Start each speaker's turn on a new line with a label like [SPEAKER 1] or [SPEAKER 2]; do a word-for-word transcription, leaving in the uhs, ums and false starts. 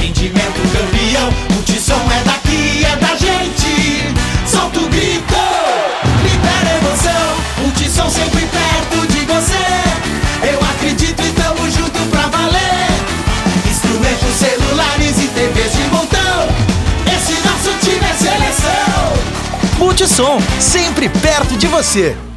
[SPEAKER 1] atendimento campeão. Multissom é daqui, é da gente. Solta o grito, libera emoção. Multissom sempre perto de você. Eu acredito e tamo junto pra valer. Instrumentos, celulares e T Vs de montão. Esse nosso time é seleção.
[SPEAKER 2] Multissom, sempre perto de você.